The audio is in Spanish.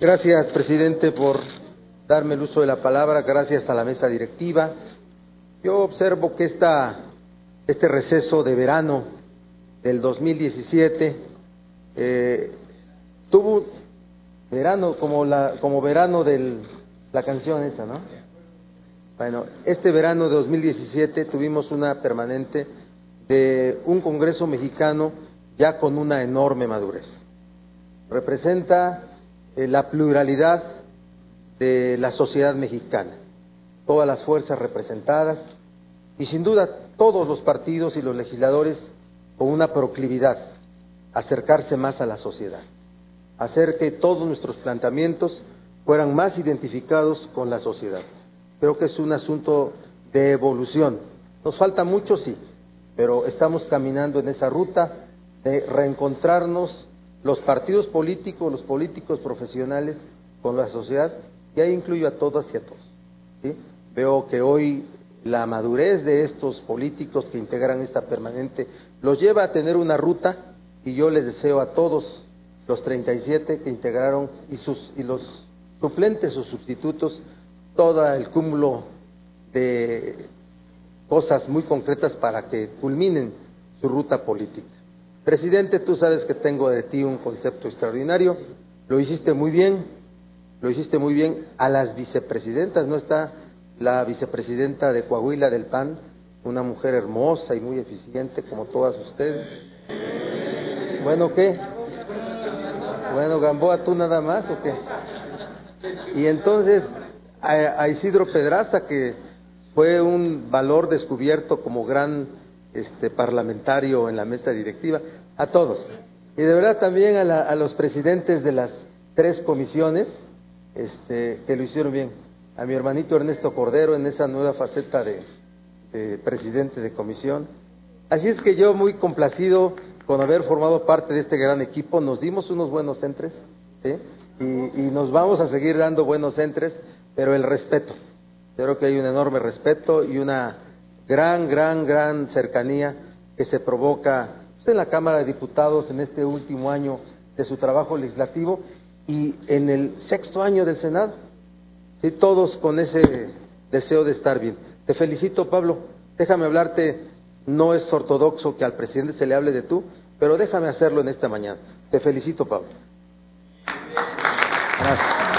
Gracias, presidente, por darme el uso de la palabra. Gracias a la mesa directiva. Yo observo que este receso de verano del 2017 tuvo verano como verano de la canción esa, ¿no? Bueno, este verano de 2017 tuvimos una permanente de un Congreso mexicano ya con una enorme madurez. Representa la pluralidad de la sociedad mexicana, todas las fuerzas representadas y sin duda todos los partidos y los legisladores con una proclividad a acercarse más a la sociedad, hacer que todos nuestros planteamientos fueran más identificados con la sociedad. Creo que es un asunto de evolución. Nos falta mucho, sí, pero estamos caminando en esa ruta de reencontrarnos los partidos políticos, los políticos profesionales con la sociedad, y ahí incluyo a todas y a todos, ¿sí? Veo que hoy la madurez de estos políticos que integran esta permanente los lleva a tener una ruta, y yo les deseo a todos los 37 que integraron y los suplentes o sustitutos todo el cúmulo de cosas muy concretas para que culminen su ruta política. Presidente, tú sabes que tengo de ti un concepto extraordinario, lo hiciste muy bien, a las vicepresidentas, no está la vicepresidenta de Coahuila del PAN, una mujer hermosa y muy eficiente como todas ustedes. Bueno, ¿qué? Bueno, Gamboa, ¿tú nada más o qué? Y entonces a Isidro Pedraza, que fue un valor descubierto como gran parlamentario en la mesa directiva, a todos. Y de verdad también a los presidentes de las 3 comisiones, que lo hicieron bien. A mi hermanito Ernesto Cordero en esa nueva faceta de presidente de comisión. Así es que yo muy complacido con haber formado parte de este gran equipo. Nos dimos unos buenos entres, ¿sí? Y nos vamos a seguir dando buenos entres, pero el respeto. Yo creo que hay un enorme respeto y una gran cercanía que se provoca en la Cámara de Diputados en este último año de su trabajo legislativo y en el 6º año del Senado, ¿sí? Todos con ese deseo de estar bien. Te felicito, Pablo. Déjame hablarte, no es ortodoxo que al presidente se le hable de tú, pero déjame hacerlo en esta mañana. Te felicito, Pablo. Gracias.